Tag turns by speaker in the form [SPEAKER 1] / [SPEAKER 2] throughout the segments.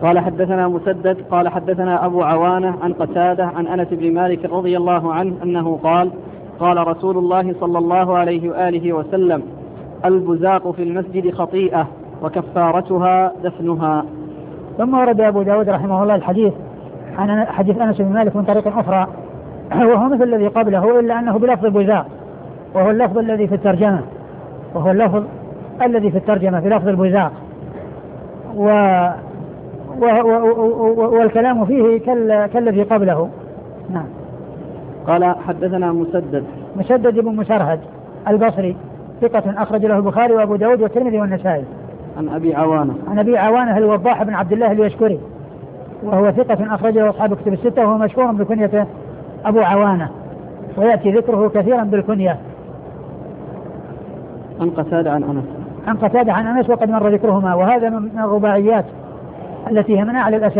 [SPEAKER 1] قال حدثنا مسدد قال حدثنا أبو عوانة عن قتادة عن أنس بن مالك رضي الله عنه أنه قال قال رسول الله صلى الله عليه وآله وسلم البزاق في المسجد خطيئة وكفارتها دفنها.
[SPEAKER 2] ثم ورد أبو داود رحمه الله الحديث عن حديث أنس بن مالك من طريق أخرى وهو مثل الذي قبله إلا أنه بلفظ البزاق، وهو اللفظ الذي في الترجمة بلفظ البزاق، والكلام فيه كالذي قبله. نعم.
[SPEAKER 1] قال حدثنا
[SPEAKER 2] مسدد بن مسرهد البصري ثقة أخرج له البخاري وأبو داود والترمذي والنسائي.
[SPEAKER 1] عن أبي عوانة
[SPEAKER 2] الوضاح بن عبد الله اليشكري وهو ثقة أخرج له أصحاب كتب الستة وهو مشهور بكنيته أبو عوانة ويأتي ذكره كثيرا بالكنية.
[SPEAKER 1] عن قتادة
[SPEAKER 2] عن أنس وقد مر ذكرهما، وهذا من الرباعيات التي هي من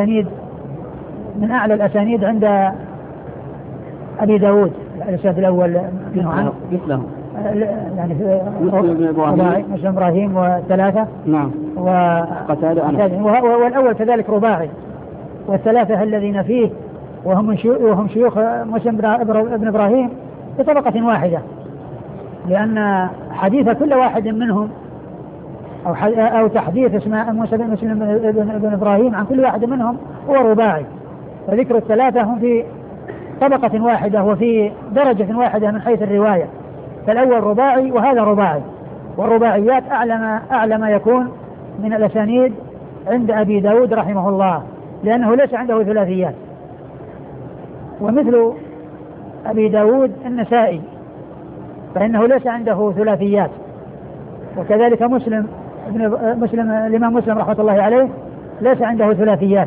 [SPEAKER 2] أعلى الأسانيد عند أبي داود. الأسانيد الأول
[SPEAKER 1] مثله
[SPEAKER 2] يعني
[SPEAKER 1] مسلم
[SPEAKER 2] إبراهيم وثلاثة.
[SPEAKER 1] نعم. وقتادة
[SPEAKER 2] والأول كذلك رباعي، والثلاثة الذين فيه وهم شيوخ مسلم بن إبراهيم بطبقة واحدة، لأن حديث كل واحد منهم أو تحديث اسماء مسلم بن إبراهيم عن كل واحد منهم هو رباعي، فذكر الثلاثة هم في طبقة واحدة وفي درجة واحدة من حيث الرواية، فالأول رباعي وهذا رباعي، والرباعيات أعلى ما يكون من الأسانيد عند أبي داود رحمه الله، لأنه ليس عنده ثلاثيات. ومثل أبي داود النسائي فإنه ليس عنده ثلاثيات، وكذلك مسلم الإمام مسلم رحمة الله عليه ليس عنده ثلاثيات،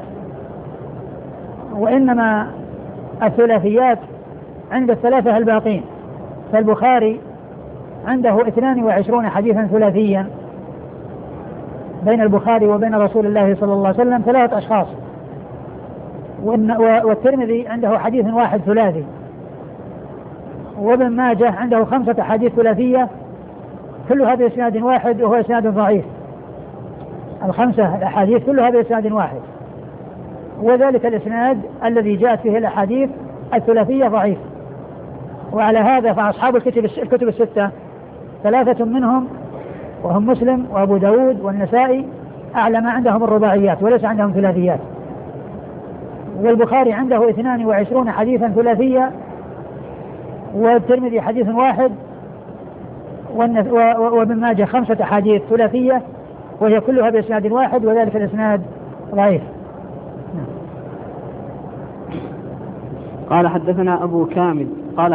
[SPEAKER 2] وإنما الثلاثيات عند الثلاثة الباقين. فالبخاري عنده 22 حديثا ثلاثيا بين البخاري وبين رسول الله صلى الله عليه وسلم 3 أشخاص، والترمذي عنده حديث واحد ثلاثي، وابن ماجه عنده 5 أحاديث ثلاثية كلها بإسناد واحد وهو إسناد ضعيف. 5 الأحاديث كلها بإسناد واحد، وذلك الإسناد الذي جاءت فيه الأحاديث الثلاثية ضعيف. وعلى هذا فأصحاب الكتب الستة 3 منهم وهم مسلم وأبو داود والنسائي أعلى ما عندهم الرباعيات وليس عندهم ثلاثيات، والبخاري عنده 22 حديثا ثلاثية، والترمذي حديث واحد، وابن ماجه 5 أحاديث ثلاثية وهي كلها بإسناد واحد وذلك الإسناد ضعيف.
[SPEAKER 1] قال حدثنا أبو كامل قال